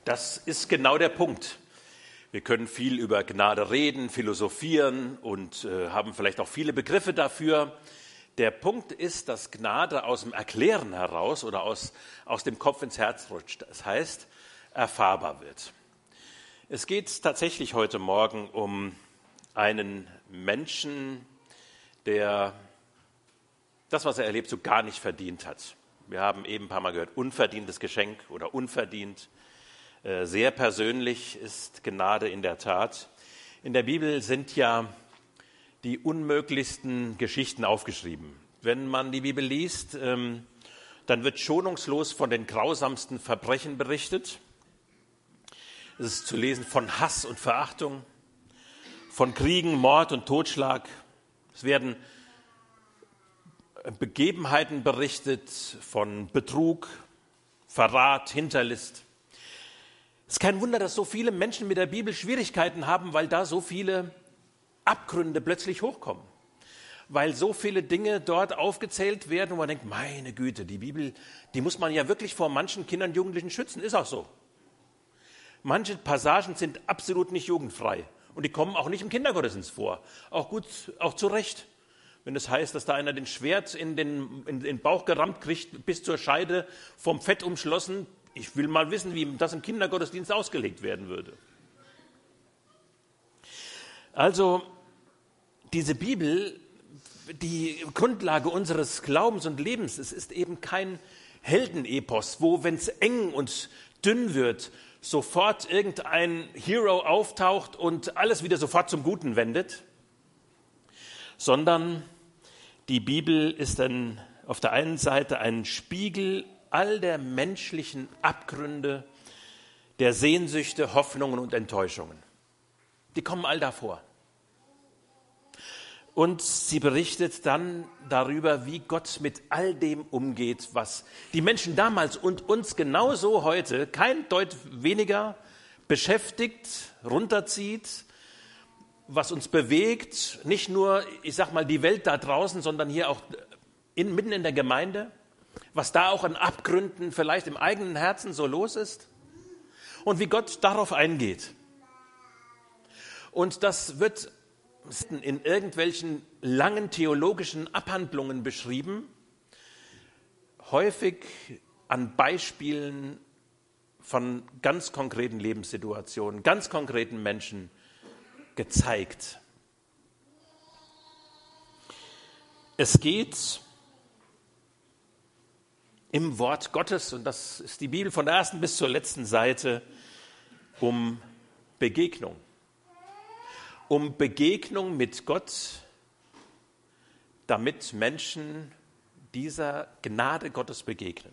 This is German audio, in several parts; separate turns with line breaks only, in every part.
Das ist genau der Punkt. Wir können viel über Gnade reden, philosophieren und haben vielleicht auch viele Begriffe dafür. Der Punkt ist, dass Gnade aus dem Erklären heraus oder aus dem Kopf ins Herz rutscht. Das heißt, erfahrbar wird. Es geht tatsächlich heute Morgen um einen Menschen, der das, was er erlebt, so gar nicht verdient hat. Wir haben eben ein paar Mal gehört, unverdientes Geschenk oder unverdient. Sehr persönlich ist Gnade in der Tat. In der Bibel sind ja die unmöglichsten Geschichten aufgeschrieben. Wenn man die Bibel liest, dann wird schonungslos von den grausamsten Verbrechen berichtet. Es ist zu lesen von Hass und Verachtung, von Kriegen, Mord und Totschlag. Es werden Begebenheiten berichtet von Betrug, Verrat, Hinterlist. Es ist kein Wunder, dass so viele Menschen mit der Bibel Schwierigkeiten haben, weil da so viele Abgründe plötzlich hochkommen. Weil so viele Dinge dort aufgezählt werden, wo man denkt, meine Güte, die Bibel, die muss man ja wirklich vor manchen Kindern und Jugendlichen schützen. Ist auch so. Manche Passagen sind absolut nicht jugendfrei und die kommen auch nicht im Kindergottesdienst vor. Auch gut, auch zu Recht. Wenn es heißt, dass da einer den Schwert in den Bauch gerammt kriegt, bis zur Scheide vom Fett umschlossen. Ich will mal wissen, wie das im Kindergottesdienst ausgelegt werden würde. Also diese Bibel, die Grundlage unseres Glaubens und Lebens, es ist eben kein Heldenepos, wo, wenn es eng und dünn wird, sofort irgendein Hero auftaucht und alles wieder sofort zum Guten wendet, sondern die Bibel ist dann auf der einen Seite ein Spiegel all der menschlichen Abgründe, der Sehnsüchte, Hoffnungen und Enttäuschungen. Die kommen all da vor. Und sie berichtet dann darüber, wie Gott mit all dem umgeht, was die Menschen damals und uns genauso heute kein Deut weniger beschäftigt, runterzieht, was uns bewegt, nicht nur, ich sag mal, die Welt da draußen, sondern hier auch mitten in der Gemeinde, was da auch an Abgründen vielleicht im eigenen Herzen so los ist und wie Gott darauf eingeht. Und das wird in irgendwelchen langen theologischen Abhandlungen beschrieben, häufig an Beispielen von ganz konkreten Lebenssituationen, ganz konkreten Menschen gezeigt. Es geht im Wort Gottes, und das ist die Bibel von der ersten bis zur letzten Seite, um Begegnung. Um Begegnung mit Gott, damit Menschen dieser Gnade Gottes begegnen.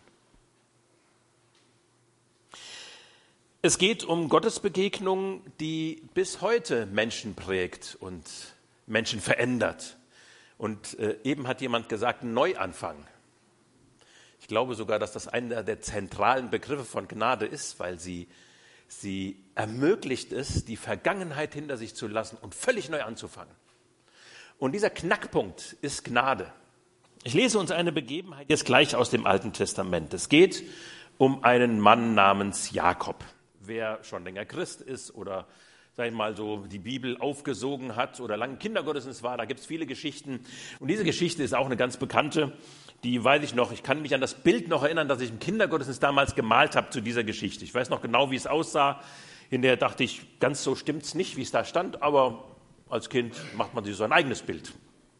Es geht um Gottes Begegnung, die bis heute Menschen prägt und Menschen verändert. Und eben hat jemand gesagt, Neuanfang. Ich glaube sogar, dass das einer der zentralen Begriffe von Gnade ist, weil sie ermöglicht es, die Vergangenheit hinter sich zu lassen und völlig neu anzufangen. Und dieser Knackpunkt ist Gnade. Ich lese uns eine Begebenheit jetzt gleich aus dem Alten Testament. Es geht um einen Mann namens Jakob. Wer schon länger Christ ist oder, sag ich mal, so die Bibel aufgesogen hat oder lange Kindergottesdienst war, da gibt es viele Geschichten. Und diese Geschichte ist auch eine ganz bekannte. Die weiß ich noch, ich kann mich an das Bild noch erinnern, das ich im Kindergottesdienst damals gemalt habe zu dieser Geschichte. Ich weiß noch genau, wie es aussah. Hinterher dachte ich, ganz so stimmt es nicht, wie es da stand, aber als Kind macht man sich so ein eigenes Bild.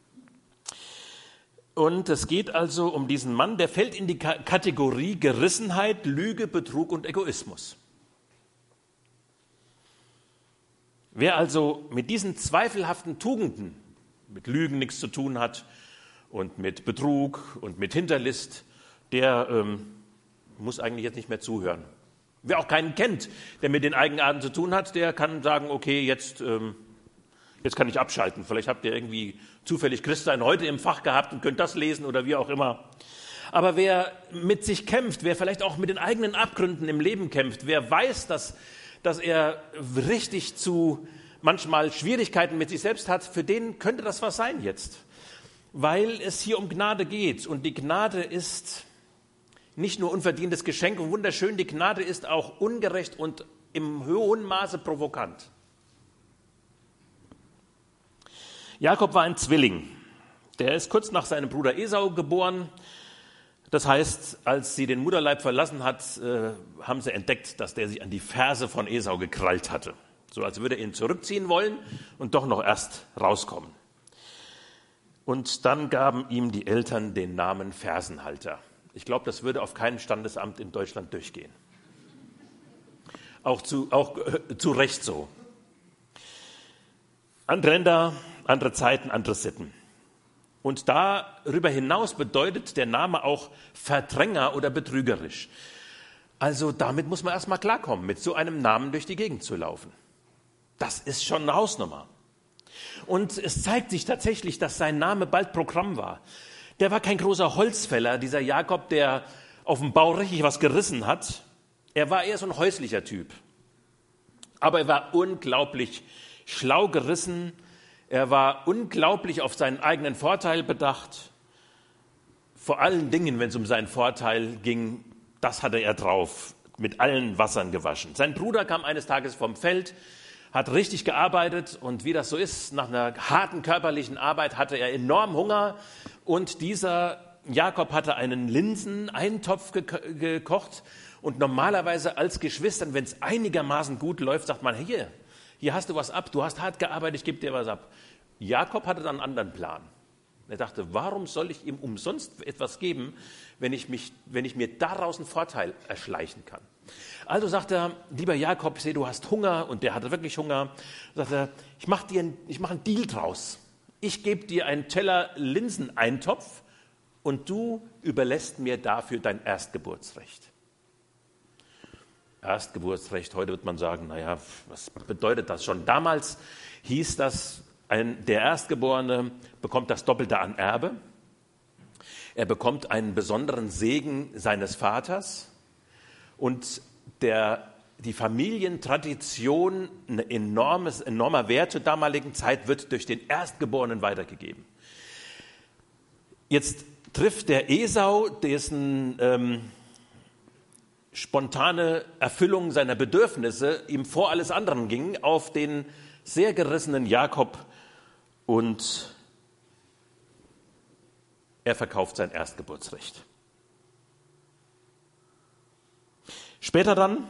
Und es geht also um diesen Mann, der fällt in die Kategorie Gerissenheit, Lüge, Betrug und Egoismus. Wer also mit diesen zweifelhaften Tugenden, mit Lügen nichts zu tun hat und mit Betrug und mit Hinterlist, der muss eigentlich jetzt nicht mehr zuhören. Wer auch keinen kennt, der mit den Eigenarten zu tun hat, der kann sagen, okay, jetzt kann ich abschalten. Vielleicht habt ihr irgendwie zufällig Christsein heute im Fach gehabt und könnt das lesen oder wie auch immer. Aber wer mit sich kämpft, wer vielleicht auch mit den eigenen Abgründen im Leben kämpft, wer weiß, dass er richtig zu manchmal Schwierigkeiten mit sich selbst hat, für den könnte das was sein jetzt. Weil es hier um Gnade geht. Und die Gnade ist nicht nur unverdientes Geschenk und wunderschön, die Gnade ist auch ungerecht und im hohen Maße provokant. Jakob war ein Zwilling. Der ist kurz nach seinem Bruder Esau geboren. Das heißt, als sie den Mutterleib verlassen hat, haben sie entdeckt, dass der sich an die Ferse von Esau gekrallt hatte. So als würde er ihn zurückziehen wollen und doch noch erst rauskommen. Und dann gaben ihm die Eltern den Namen Fersenhalter. Ich glaube, das würde auf keinem Standesamt in Deutschland durchgehen. Auch zu Recht so. Andere Länder, andere Zeiten, andere Sitten. Und darüber hinaus bedeutet der Name auch Verdränger oder betrügerisch. Also damit muss man erstmal klarkommen, mit so einem Namen durch die Gegend zu laufen. Das ist schon eine Hausnummer. Und es zeigt sich tatsächlich, dass sein Name bald Programm war. Der war kein großer Holzfäller, dieser Jakob, der auf dem Bau richtig was gerissen hat. Er war eher so ein häuslicher Typ. Aber er war unglaublich schlau gerissen. Er war unglaublich auf seinen eigenen Vorteil bedacht. Vor allen Dingen, wenn es um seinen Vorteil ging, das hatte er drauf, mit allen Wassern gewaschen. Sein Bruder kam eines Tages vom Feld, hat richtig gearbeitet und wie das so ist, nach einer harten körperlichen Arbeit hatte er enorm Hunger und dieser Jakob hatte einen Linseneintopf gekocht und normalerweise als Geschwistern, wenn es einigermaßen gut läuft, sagt man, hier hast du was ab, du hast hart gearbeitet, ich gebe dir was ab. Jakob hatte dann einen anderen Plan. Er dachte, warum soll ich ihm umsonst etwas geben, wenn ich mir daraus einen Vorteil erschleichen kann? Also sagt er, lieber Jakob, ich sehe, du hast Hunger und der hatte wirklich Hunger. Sagt er, ich mache einen Deal draus. Ich gebe dir einen Teller Linseneintopf und du überlässt mir dafür dein Erstgeburtsrecht. Erstgeburtsrecht, heute wird man sagen, naja, was bedeutet das schon? Damals hieß das, der Erstgeborene bekommt das Doppelte an Erbe. Er bekommt einen besonderen Segen seines Vaters. Und die Familientradition, ein enormer Wert zur damaligen Zeit, wird durch den Erstgeborenen weitergegeben. Jetzt trifft der Esau, dessen spontane Erfüllung seiner Bedürfnisse ihm vor alles anderen ging, auf den sehr gerissenen Jakob und er verkauft sein Erstgeburtsrecht. Später dann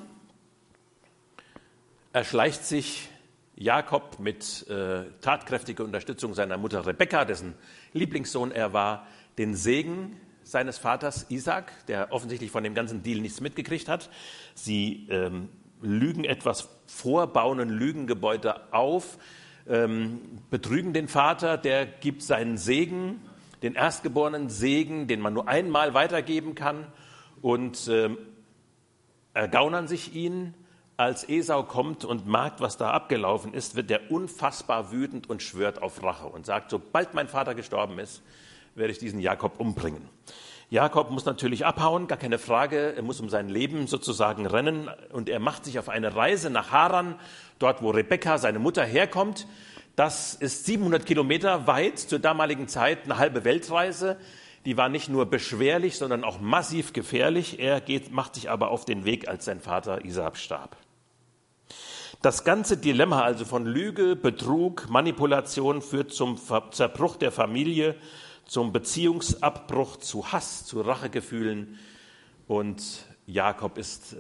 erschleicht sich Jakob mit tatkräftiger Unterstützung seiner Mutter Rebekka, dessen Lieblingssohn er war, den Segen seines Vaters Isaac, der offensichtlich von dem ganzen Deal nichts mitgekriegt hat. Sie lügen etwas vor, bauen ein Lügengebäude auf, betrügen den Vater, der gibt seinen Segen, den erstgeborenen Segen, den man nur einmal weitergeben kann, und ergaunern sich ihn. Als Esau kommt und merkt, was da abgelaufen ist, wird er unfassbar wütend und schwört auf Rache und sagt, sobald mein Vater gestorben ist, werde ich diesen Jakob umbringen. Jakob muss natürlich abhauen, gar keine Frage, er muss um sein Leben sozusagen rennen und er macht sich auf eine Reise nach Haran, dort wo Rebekka, seine Mutter, herkommt. Das ist 700 Kilometer weit, zur damaligen Zeit eine halbe Weltreise. Die war nicht nur beschwerlich, sondern auch massiv gefährlich. Er macht sich aber auf den Weg, als sein Vater Isaak starb. Das ganze Dilemma also von Lüge, Betrug, Manipulation führt zum Zerbruch der Familie, zum Beziehungsabbruch, zu Hass, zu Rachegefühlen. Und Jakob ist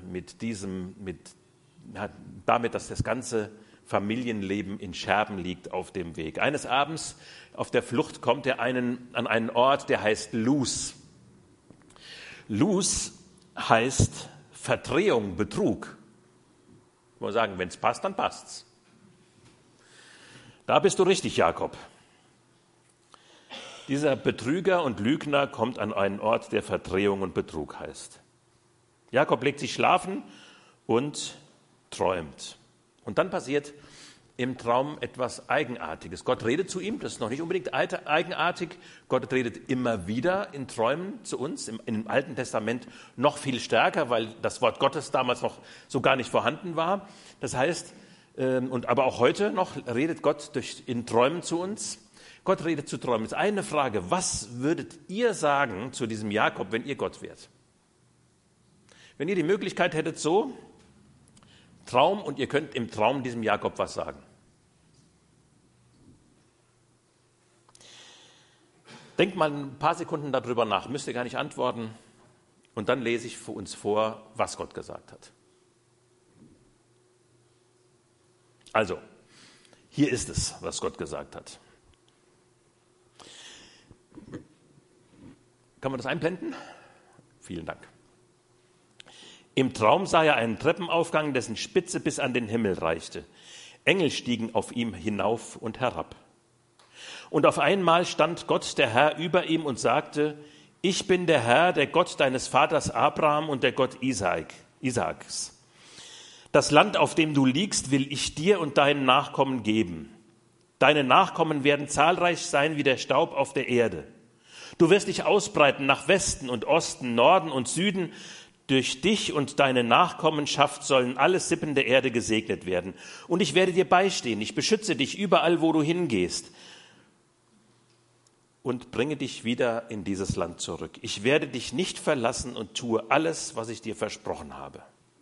damit, dass das ganze Familienleben in Scherben liegt, auf dem Weg. Eines Abends auf der Flucht kommt er an einen Ort, der heißt Luz. Luz heißt Verdrehung, Betrug. Ich muss sagen, wenn es passt, dann passt's. Da bist du richtig, Jakob. Dieser Betrüger und Lügner kommt an einen Ort, der Verdrehung und Betrug heißt. Jakob legt sich schlafen und träumt. Und dann passiert im Traum etwas Eigenartiges. Gott redet zu ihm, das ist noch nicht unbedingt eigenartig. Gott redet immer wieder in Träumen zu uns, im Alten Testament noch viel stärker, weil das Wort Gottes damals noch so gar nicht vorhanden war. Das heißt, aber auch heute noch redet Gott in Träumen zu uns. Gott redet zu Träumen. Jetzt eine Frage, was würdet ihr sagen zu diesem Jakob, wenn ihr Gott wärt? Wenn ihr die Möglichkeit hättet, so, Traum, und ihr könnt im Traum diesem Jakob was sagen. Denkt mal ein paar Sekunden darüber nach, müsst ihr gar nicht antworten. Und dann lese ich für uns vor, was Gott gesagt hat. Also, hier ist es, was Gott gesagt hat. Kann man das einblenden? Vielen Dank. Im Traum sah er einen Treppenaufgang, dessen Spitze bis an den Himmel reichte. Engel stiegen auf ihm hinauf und herab. Und auf einmal stand Gott, der Herr, über ihm und sagte: Ich bin der Herr, der Gott deines Vaters Abraham und der Gott Isaaks. Das Land, auf dem du liegst, will ich dir und deinen Nachkommen geben. Deine Nachkommen werden zahlreich sein wie der Staub auf der Erde. Du wirst dich ausbreiten nach Westen und Osten, Norden und Süden. Durch dich und deine Nachkommenschaft sollen alle Sippen der Erde gesegnet werden. Und ich werde dir beistehen. Ich beschütze dich überall, wo du hingehst, und bringe dich wieder in dieses Land zurück. Ich werde dich nicht verlassen und tue alles, was ich dir versprochen habe.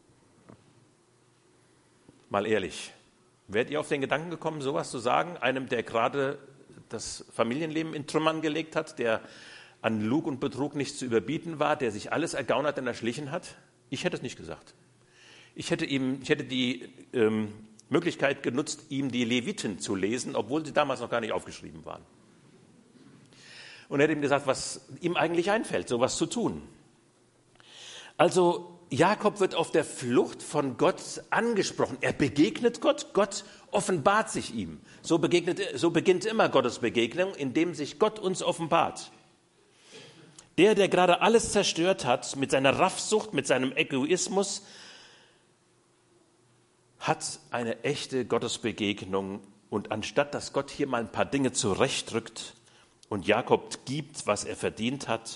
Mal ehrlich, wärt ihr auf den Gedanken gekommen, sowas zu sagen, einem, der gerade das Familienleben in Trümmern gelegt hat, der an Lug und Betrug nicht zu überbieten war, der sich alles ergaunert und erschlichen hat? Ich hätte es nicht gesagt. Ich hätte die Möglichkeit genutzt, ihm die Leviten zu lesen, obwohl sie damals noch gar nicht aufgeschrieben waren. Und er hat ihm gesagt, was ihm eigentlich einfällt, sowas zu tun. Also Jakob wird auf der Flucht von Gott angesprochen. Er begegnet Gott, Gott offenbart sich ihm. So beginnt immer Gottes Begegnung, indem sich Gott uns offenbart. Der gerade alles zerstört hat mit seiner Raffsucht, mit seinem Egoismus, hat eine echte Gottesbegegnung. Und anstatt dass Gott hier mal ein paar Dinge zurechtrückt und Jakob gibt, was er verdient hat,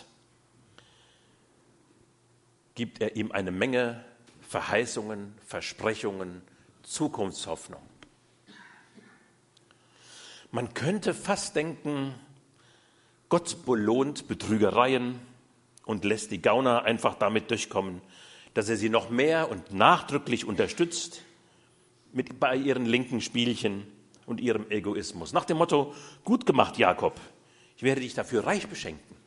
gibt er ihm eine Menge Verheißungen, Versprechungen, Zukunftshoffnung. Man könnte fast denken, Gott belohnt Betrügereien und lässt die Gauner einfach damit durchkommen, dass er sie noch mehr und nachdrücklich unterstützt bei ihren linken Spielchen und ihrem Egoismus. Nach dem Motto: Gut gemacht, Jakob, ich werde dich dafür reich beschenken.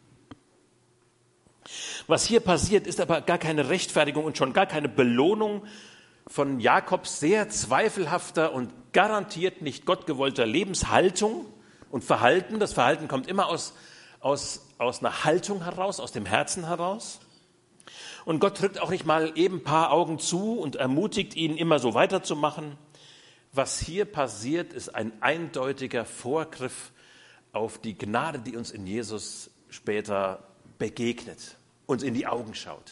Was hier passiert, ist aber gar keine Rechtfertigung und schon gar keine Belohnung von Jakobs sehr zweifelhafter und garantiert nicht gottgewollter Lebenshaltung und Verhalten. Das Verhalten kommt immer aus einer Haltung heraus, aus dem Herzen heraus. Und Gott drückt auch nicht mal eben ein paar Augen zu und ermutigt ihn, immer so weiterzumachen. Was hier passiert, ist ein eindeutiger Vorgriff auf die Gnade, die uns in Jesus später begegnet, uns in die Augen schaut.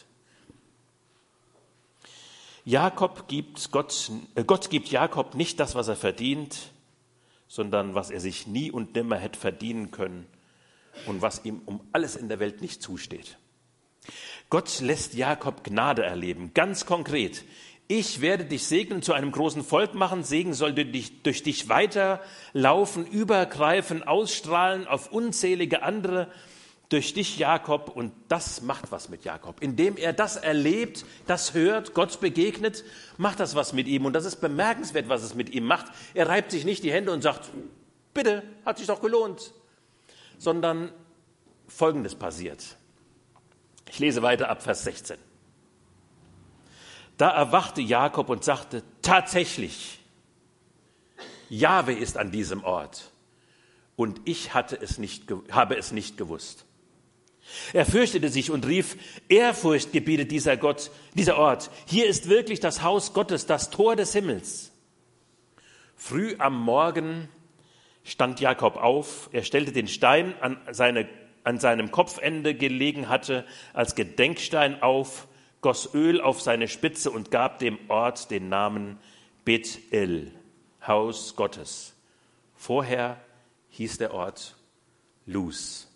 Gott gibt Jakob nicht das, was er verdient, sondern was er sich nie und nimmer hätte verdienen können und was ihm um alles in der Welt nicht zusteht. Gott lässt Jakob Gnade erleben, ganz konkret. Ich werde dich segnen, zu einem großen Volk machen. Segen soll durch dich weiterlaufen, übergreifen, ausstrahlen auf unzählige andere durch dich, Jakob. Und das macht was mit Jakob. Indem er das erlebt, das hört, Gott begegnet, macht das was mit ihm. Und das ist bemerkenswert, was es mit ihm macht. Er reibt sich nicht die Hände und sagt: Bitte, hat sich doch gelohnt. Sondern Folgendes passiert. Ich lese weiter ab Vers 16. Da erwachte Jakob und sagte: Tatsächlich, Jahwe ist an diesem Ort, und ich habe es nicht gewusst. Er fürchtete sich und rief: Ehrfurcht gebietet dieser Ort. Hier ist wirklich das Haus Gottes, das Tor des Himmels. Früh am Morgen stand Jakob auf. Er stellte den Stein an seinem Kopfende gelegen hatte als Gedenkstein auf, goss Öl auf seine Spitze und gab dem Ort den Namen Beth-El, Haus Gottes. Vorher hieß der Ort Luz.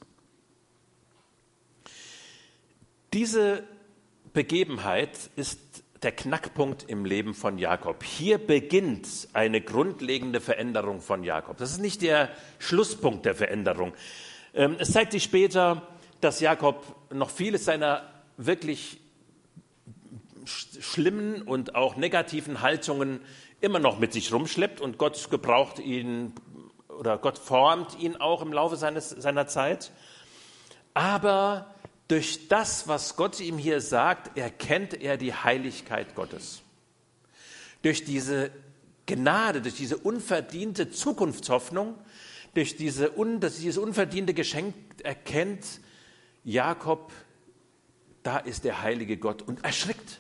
Diese Begebenheit ist der Knackpunkt im Leben von Jakob. Hier beginnt eine grundlegende Veränderung von Jakob. Das ist nicht der Schlusspunkt der Veränderung. Es zeigt sich später, dass Jakob noch vieles seiner wirklich schlimmen und auch negativen Haltungen immer noch mit sich rumschleppt und Gott gebraucht ihn oder Gott formt ihn auch im Laufe seiner Zeit. Aber durch das, was Gott ihm hier sagt, erkennt er die Heiligkeit Gottes. Durch diese Gnade, durch diese unverdiente Zukunftshoffnung, durch dieses unverdiente Geschenk erkennt Jakob, da ist der heilige Gott und erschrickt.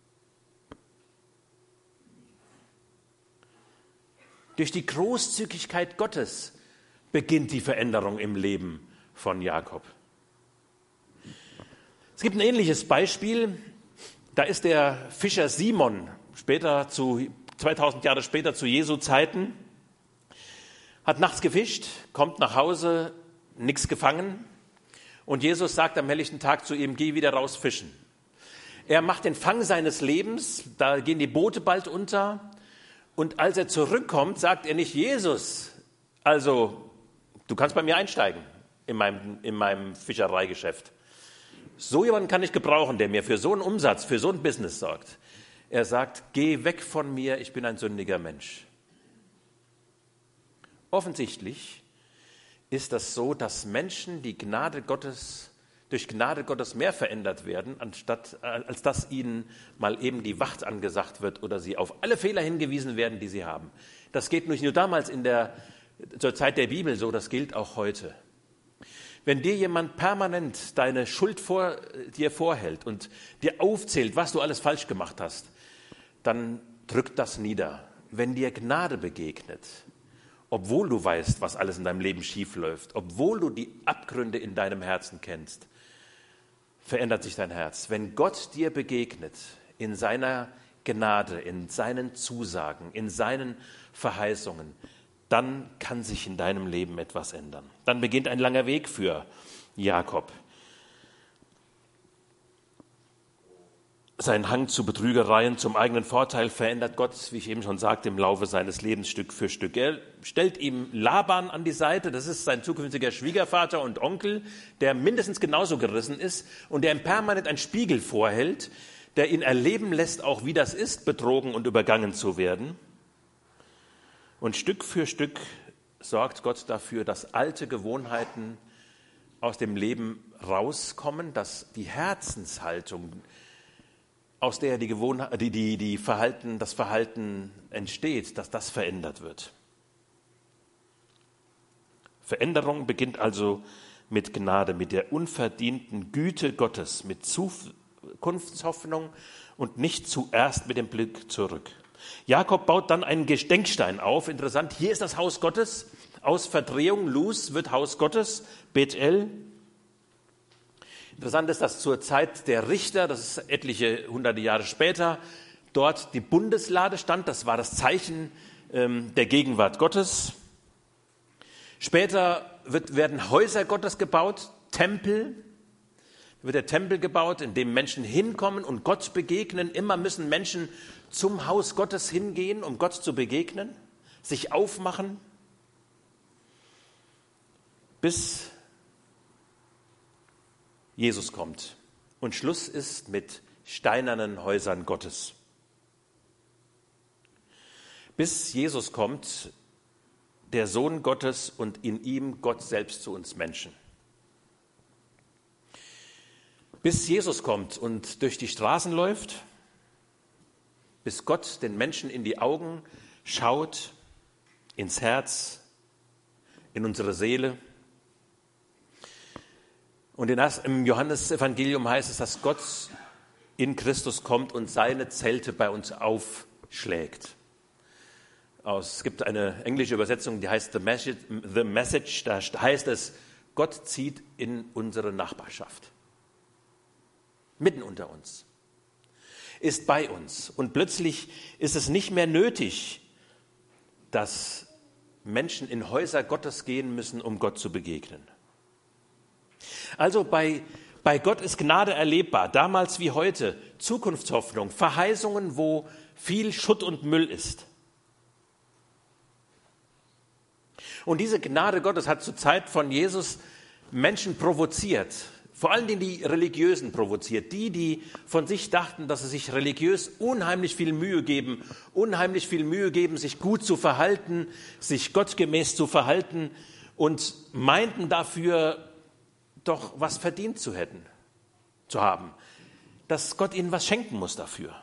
Durch die Großzügigkeit Gottes beginnt die Veränderung im Leben von Jakob. Es gibt ein ähnliches Beispiel. Da ist der Fischer Simon, 2000 Jahre später zu Jesu Zeiten, hat nachts gefischt, kommt nach Hause, nichts gefangen. Und Jesus sagt am helllichten Tag zu ihm, geh wieder raus fischen. Er macht den Fang seines Lebens, da gehen die Boote bald unter. Und als er zurückkommt, sagt er nicht, Jesus, also du kannst bei mir einsteigen in meinem Fischereigeschäft. So jemanden kann ich gebrauchen, der mir für so einen Umsatz, für so ein Business sorgt. Er sagt, geh weg von mir, ich bin ein sündiger Mensch. Offensichtlich ist das so, dass Menschen durch Gnade Gottes mehr verändert werden, als dass ihnen mal eben die Wacht angesagt wird oder sie auf alle Fehler hingewiesen werden, die sie haben. Das geht nicht nur damals zur Zeit der Bibel so, das gilt auch heute. Wenn dir jemand permanent deine Schuld dir vorhält und dir aufzählt, was du alles falsch gemacht hast, dann drückt das nieder. Wenn dir Gnade begegnet, obwohl du weißt, was alles in deinem Leben schief läuft, obwohl du die Abgründe in deinem Herzen kennst, verändert sich dein Herz. Wenn Gott dir begegnet in seiner Gnade, in seinen Zusagen, in seinen Verheißungen, dann kann sich in deinem Leben etwas ändern. Dann beginnt ein langer Weg für Jakob. Sein Hang zu Betrügereien, zum eigenen Vorteil verändert Gott, wie ich eben schon sagte, im Laufe seines Lebens Stück für Stück. Er stellt ihm Laban an die Seite, das ist sein zukünftiger Schwiegervater und Onkel, der mindestens genauso gerissen ist und der ihm permanent einen Spiegel vorhält, der ihn erleben lässt, auch wie das ist, betrogen und übergangen zu werden. Und Stück für Stück sorgt Gott dafür, dass alte Gewohnheiten aus dem Leben rauskommen, dass die Herzenshaltung, aus der das Verhalten entsteht, dass das verändert wird. Veränderung beginnt also mit Gnade, mit der unverdienten Güte Gottes, mit Zukunftshoffnung und nicht zuerst mit dem Blick zurück. Jakob baut dann einen Gedenkstein auf. Interessant, hier ist das Haus Gottes. Aus Verdrehung, Luz, wird Haus Gottes, Bethel. Interessant ist, dass zur Zeit der Richter, das ist etliche hunderte Jahre später, dort die Bundeslade stand. Das war das Zeichen der Gegenwart Gottes. Später werden Häuser Gottes gebaut, Tempel. Da wird der Tempel gebaut, in dem Menschen hinkommen und Gott begegnen. Immer müssen Menschen zum Haus Gottes hingehen, um Gott zu begegnen, sich aufmachen, bis Jesus kommt. Und Schluss ist mit steinernen Häusern Gottes. Bis Jesus kommt, der Sohn Gottes und in ihm Gott selbst zu uns Menschen. Bis Jesus kommt und durch die Straßen läuft, bis Gott den Menschen in die Augen schaut, ins Herz, in unsere Seele. Und im Johannesevangelium heißt es, dass Gott in Christus kommt und seine Zelte bei uns aufschlägt. Es gibt eine englische Übersetzung, die heißt The Message, da heißt es, Gott zieht in unsere Nachbarschaft. Mitten unter uns. Ist bei uns. Und plötzlich ist es nicht mehr nötig, dass Menschen in Häuser Gottes gehen müssen, um Gott zu begegnen. Also bei Gott ist Gnade erlebbar, damals wie heute, Zukunftshoffnung, Verheißungen, wo viel Schutt und Müll ist. Und diese Gnade Gottes hat zur Zeit von Jesus Menschen provoziert. Vor allen Dingen die Religiösen provoziert. Die von sich dachten, dass sie sich religiös unheimlich viel Mühe geben, sich gut zu verhalten, sich gottgemäß zu verhalten und meinten dafür doch was verdient zu haben, dass Gott ihnen was schenken muss dafür.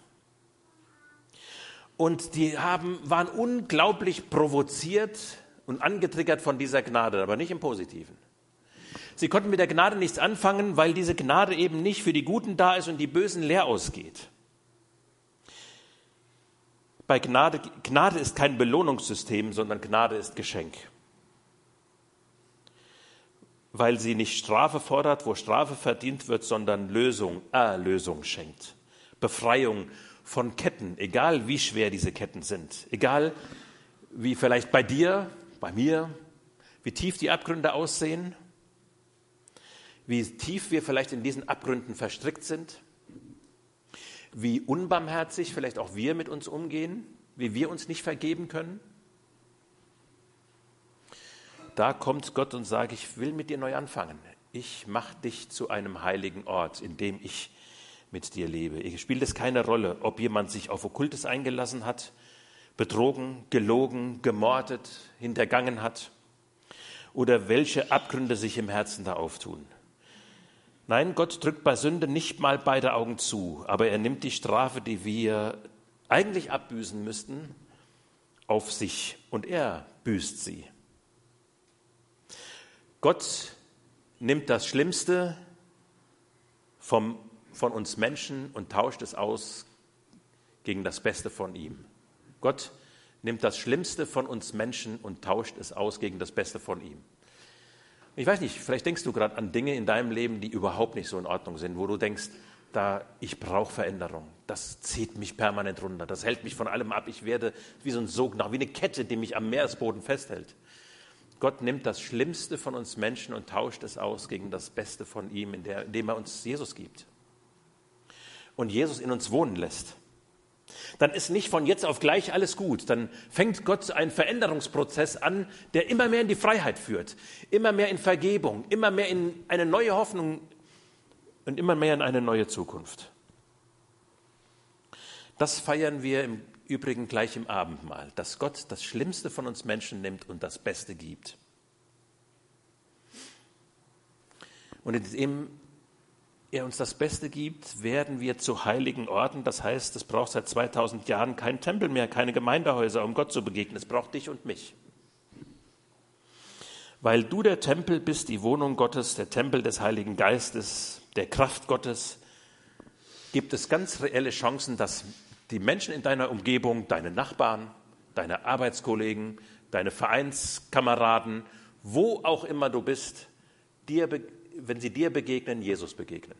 Und die waren unglaublich provoziert und angetriggert von dieser Gnade, aber nicht im Positiven. Sie konnten mit der Gnade nichts anfangen, weil diese Gnade eben nicht für die Guten da ist und die Bösen leer ausgeht. Bei Gnade ist kein Belohnungssystem, sondern Gnade ist Geschenk. Weil sie nicht Strafe fordert, wo Strafe verdient wird, sondern Erlösung schenkt. Befreiung von Ketten, egal wie schwer diese Ketten sind. Egal wie vielleicht bei dir, bei mir, wie tief die Abgründe aussehen, wie tief wir vielleicht in diesen Abgründen verstrickt sind, wie unbarmherzig vielleicht auch wir mit uns umgehen, wie wir uns nicht vergeben können. Da kommt Gott und sagt, ich will mit dir neu anfangen. Ich mache dich zu einem heiligen Ort, in dem ich mit dir lebe. Es spielt es keine Rolle, ob jemand sich auf Okkultes eingelassen hat, betrogen, gelogen, gemordet, hintergangen hat oder welche Abgründe sich im Herzen da auftun. Nein, Gott drückt bei Sünde nicht mal beide Augen zu, aber er nimmt die Strafe, die wir eigentlich abbüßen müssten, auf sich und er büßt sie. Gott nimmt das Schlimmste von uns Menschen und tauscht es aus gegen das Beste von ihm. Gott nimmt das Schlimmste von uns Menschen und tauscht es aus gegen das Beste von ihm. Ich weiß nicht, vielleicht denkst du gerade an Dinge in deinem Leben, die überhaupt nicht so in Ordnung sind, wo du denkst, ich brauche Veränderung, das zieht mich permanent runter, das hält mich von allem ab, ich werde wie so ein Sog, wie eine Kette, die mich am Meeresboden festhält. Gott nimmt das Schlimmste von uns Menschen und tauscht es aus gegen das Beste von ihm, indem er uns Jesus gibt und Jesus in uns wohnen lässt. Dann ist nicht von jetzt auf gleich alles gut. Dann fängt Gott einen Veränderungsprozess an, der immer mehr in die Freiheit führt, immer mehr in Vergebung, immer mehr in eine neue Hoffnung und immer mehr in eine neue Zukunft. Das feiern wir im Übrigen gleich im Abendmahl, dass Gott das Schlimmste von uns Menschen nimmt und das Beste gibt. Und indem er uns das Beste gibt, werden wir zu heiligen Orten. Das heißt, es braucht seit 2000 Jahren keinen Tempel mehr, keine Gemeindehäuser, um Gott zu begegnen. Es braucht dich und mich. Weil du der Tempel bist, die Wohnung Gottes, der Tempel des Heiligen Geistes, der Kraft Gottes, gibt es ganz reelle Chancen, dass die Menschen in deiner Umgebung, deine Nachbarn, deine Arbeitskollegen, deine Vereinskameraden, wo auch immer du bist, wenn sie dir begegnen, Jesus begegnen.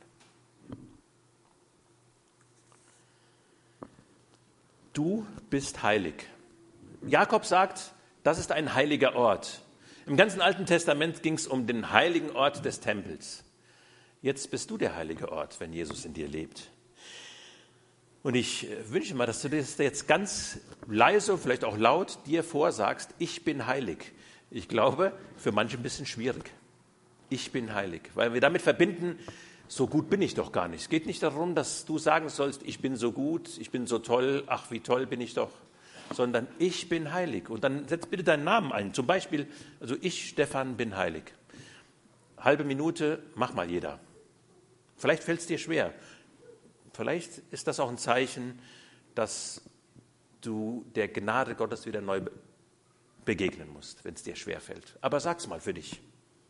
Du bist heilig. Jakob sagt, das ist ein heiliger Ort. Im ganzen Alten Testament ging es um den heiligen Ort des Tempels. Jetzt bist du der heilige Ort, wenn Jesus in dir lebt. Und ich wünsche mir, dass du das jetzt ganz leise, vielleicht auch laut dir vorsagst, ich bin heilig. Ich glaube, für manche ein bisschen schwierig. Ich bin heilig, weil wir damit verbinden, so gut bin ich doch gar nicht. Es geht nicht darum, dass du sagen sollst, ich bin so gut, ich bin so toll, ach wie toll bin ich doch, sondern ich bin heilig. Und dann setz bitte deinen Namen ein. Zum Beispiel, also ich, Stefan, bin heilig. Halbe Minute, mach mal jeder. Vielleicht fällt es dir schwer. Vielleicht ist das auch ein Zeichen, dass du der Gnade Gottes wieder neu begegnen musst, wenn es dir schwer fällt. Aber sag's mal für dich.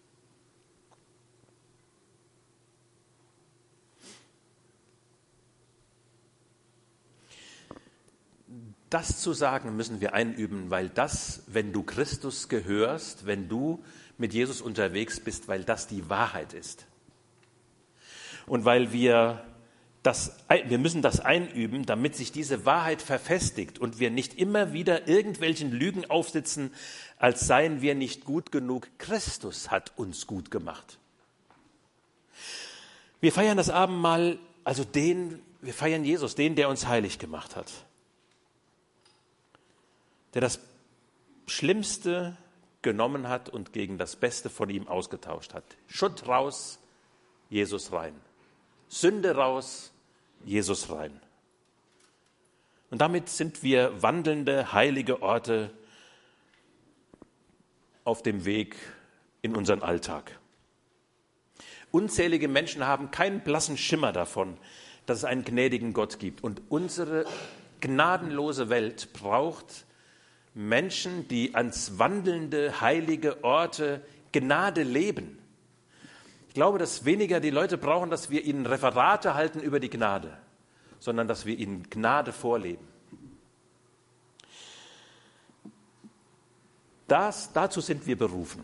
Das zu sagen müssen wir einüben, weil das, wenn du Christus gehörst, wenn du mit Jesus unterwegs bist, weil das die Wahrheit ist. Und weil wir müssen das einüben, damit sich diese Wahrheit verfestigt und wir nicht immer wieder irgendwelchen Lügen aufsitzen, als seien wir nicht gut genug. Christus hat uns gut gemacht. Wir feiern das Abendmahl, wir feiern Jesus, den, der uns heilig gemacht hat. Der das Schlimmste genommen hat und gegen das Beste von ihm ausgetauscht hat. Schutt raus, Jesus rein. Sünde raus, Jesus rein. Und damit sind wir wandelnde, heilige Orte auf dem Weg in unseren Alltag. Unzählige Menschen haben keinen blassen Schimmer davon, dass es einen gnädigen Gott gibt. Und unsere gnadenlose Welt braucht Menschen, die als wandelnde, heilige Orte Gnade leben. Ich glaube, dass weniger die Leute brauchen, dass wir ihnen Referate halten über die Gnade, sondern dass wir ihnen Gnade vorleben. Dazu sind wir berufen.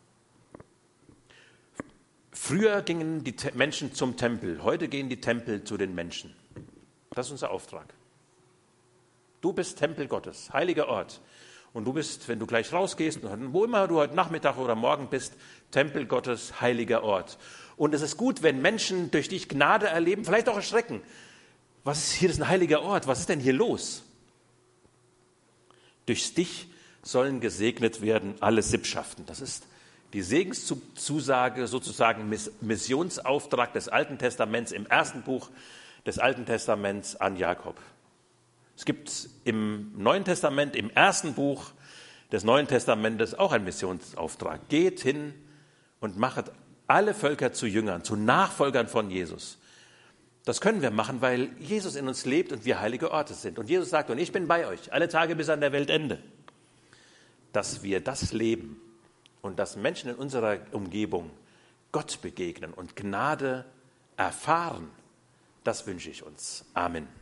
Früher gingen die Menschen zum Tempel, heute gehen die Tempel zu den Menschen. Das ist unser Auftrag. Du bist Tempel Gottes, heiliger Ort. Und du bist, wenn du gleich rausgehst, wo immer du heute Nachmittag oder morgen bist, Tempel Gottes, heiliger Ort. Und es ist gut, wenn Menschen durch dich Gnade erleben, vielleicht auch erschrecken. Was ist hier, das ist ein heiliger Ort, was ist denn hier los? Durch dich sollen gesegnet werden alle Sippschaften. Das ist die Segenszusage, sozusagen Missionsauftrag des Alten Testaments im ersten Buch des Alten Testaments an Jakob. Es gibt im Neuen Testament, im ersten Buch des Neuen Testamentes auch einen Missionsauftrag. Geht hin und machet alle Völker zu Jüngern, zu Nachfolgern von Jesus. Das können wir machen, weil Jesus in uns lebt und wir heilige Orte sind. Und Jesus sagt, und ich bin bei euch alle Tage bis an der Weltende. Dass wir das leben und dass Menschen in unserer Umgebung Gott begegnen und Gnade erfahren, das wünsche ich uns. Amen.